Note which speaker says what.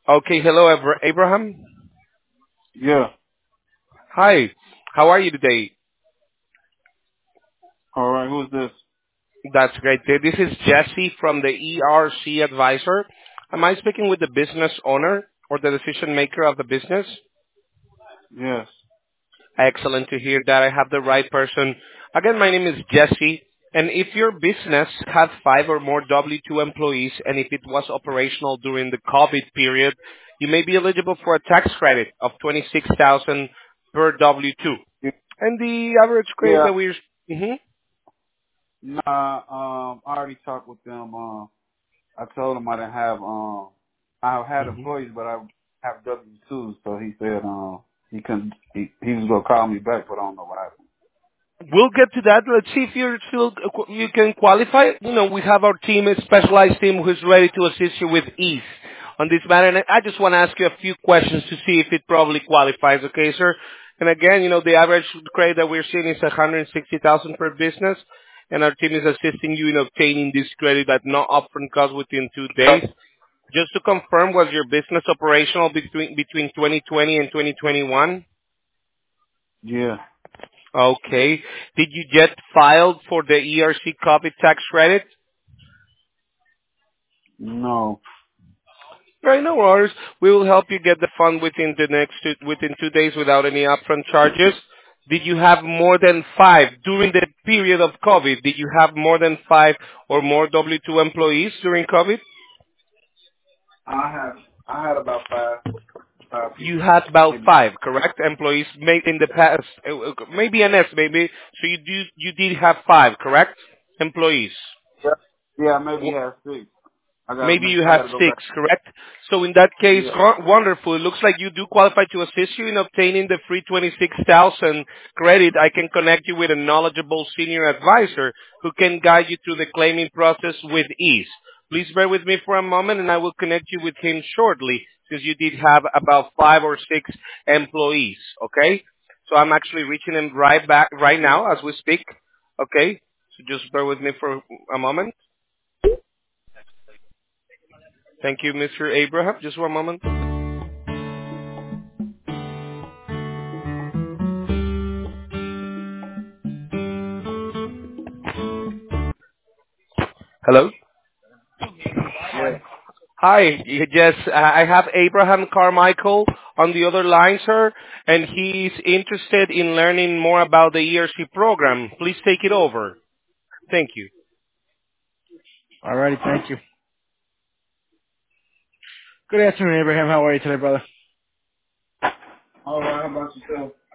Speaker 1: Okay, hello, Abraham.
Speaker 2: Yeah.
Speaker 1: Hi, how are you today?
Speaker 2: All right. Who's this?
Speaker 1: That's great. This is Jesse from the ERC Advisor. Am I speaking with the business owner or the decision maker of the business?
Speaker 2: Yes.
Speaker 1: Excellent to hear that I have the right person. Again, my name is Jesse, and if your business had 5 or more W-2 employees, and if it was operational during the COVID period, you may be eligible for a tax credit of 26,000 per W-2. And the average credit
Speaker 2: Yeah.
Speaker 1: that we're... Mhm.
Speaker 2: Nah. I already talked with them. I told him I didn't have. I had
Speaker 1: Mhm.
Speaker 2: employees, but I have W-2s. So he said, he couldn't. He was gonna call me back, but I don't know what happened.
Speaker 1: We'll get to that. Let's see if you're still you can qualify. We have our team, a specialized team, who's ready to assist you with ease on this matter. And I just want to ask you a few questions to see if it probably qualifies. Okay, sir. And again, the average credit that we're seeing is 160,000 per business, and our team is assisting you in obtaining this credit at no upfront cost within 2 days. Just to confirm, was your business operational between 2020 and 2021?
Speaker 2: Yeah.
Speaker 1: Okay. Did you get filed for the ERC COVID tax credit?
Speaker 2: No.
Speaker 1: Right, no worries. We will help you get the fund within 2 days without any upfront charges. Did you have more than five during the period of COVID? Did you have more than 5 or more W-2 employees during COVID?
Speaker 2: I had about five
Speaker 1: You
Speaker 2: people.
Speaker 1: had about
Speaker 2: Maybe.
Speaker 1: 5, correct? Employees made in the past, maybe an estimate, so you did have 5, correct? Employees.
Speaker 2: Yeah. Yeah. Maybe have 6.
Speaker 1: Maybe you
Speaker 2: I
Speaker 1: had
Speaker 2: gotta go back.
Speaker 1: 6, correct? So in that case,
Speaker 2: Yeah.
Speaker 1: wonderful. It looks like you do qualify to assist you in obtaining the free 26,000 credit. I can connect you with a knowledgeable senior advisor who can guide you through the claiming process with ease. Please bear with me for a moment and I will connect you with him shortly since you did have about 5 or 6 employees, okay? So I'm actually reaching him right now as we speak, okay? So just bear with me for a moment. Thank you, Mr. Abraham. Just one moment. Hello?
Speaker 2: Yeah.
Speaker 1: Hi. Yes, I have Abraham Carmichael on the other line, sir, and he's interested in learning more about the ERC program. Please take it over. Thank you.
Speaker 3: All righty, thank you. Good afternoon, Abraham. How are you today, brother?
Speaker 2: All right. How about yourself?